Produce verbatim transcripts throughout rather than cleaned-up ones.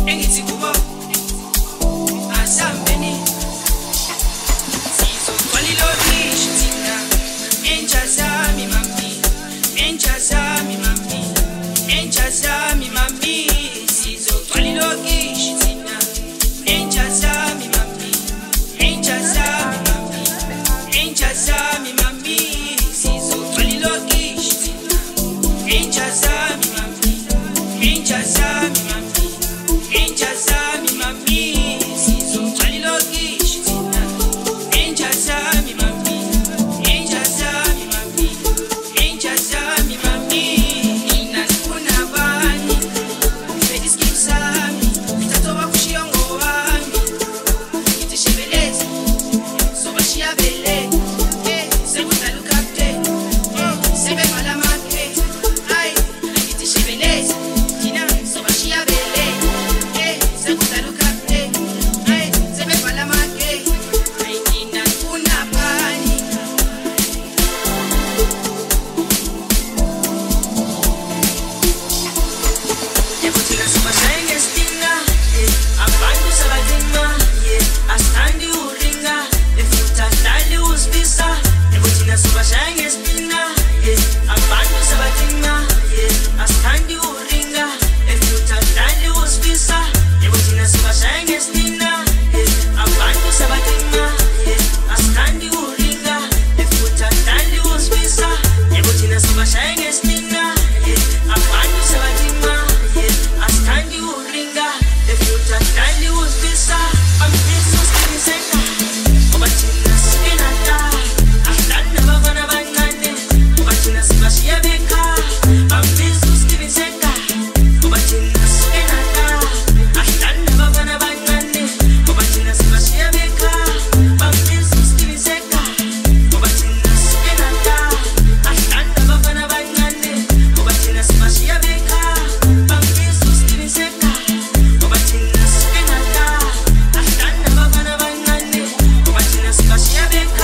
engithi kubo asambeni sizogcwalilokishi thina entsha zami mami entsha zami mami entsha zami mami sizogcwalilokishi thina entsha zami mami entsha zami mami entsha zami mami sizogcwalilokishi thina entsha zami mami entsha zami mami entsha zami mami sizogcwalilokishi thina entsha zami mami entsha zami mami entsha zami mami nina sifuna bani fediski sami ngitatoba kushiyongo wami ngithi shebeleza soba shiyabele eh sekudalukapte oh sebebala makhe ay ngithi shebeleza thina soba shiyabele eh sekudalukapte ay sebebala makhe ay nina sifuna bani Yakuthina sibashayenge stina abantu sabadima asithandi uringa efutha dali uzibisa yakuthina sibashayenge stina abantu sabadima asithandi uringa efutha dali uzibisa yakuthina sibashayenge stina abantu sabadima asithandi uringa efutha dali uzibisa yakuthina sibashayenge stina abantu sabadima asithandi uringa efutha dali uzibisa ambiso siniseka ngoba thina sinata asithandi abafana abancane ngoba thina sibashiya beka ambiso siniseka ngoba thina sinata asithandi abafana abancane ngoba thina sibashiya beka ambiso siniseka ngoba thina sinata asithandi abafana abancane ngoba thina sibashiya beka ambiso siniseka ngoba thina sinata asithandi abafana abancane ngoba thina sibashiya beka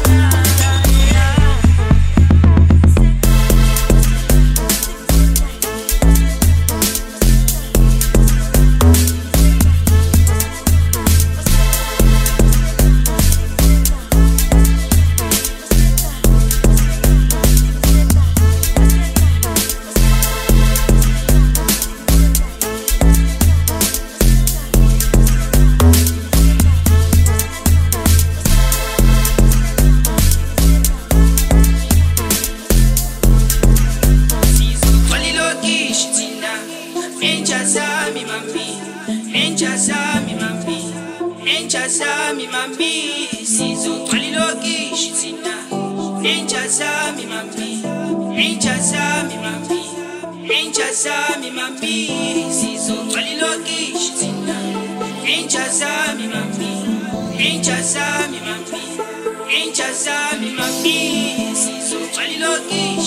Sizogcwalilokishi thina entsha zami mami entsha zami mami entsha zami mami sizogcwalilokishi thina entsha zami mami entsha zami mami entsha zami mami sizogcwalilokishi thina entsha zami mami entsha zami mami entsha zami mami sizogcwalilokishi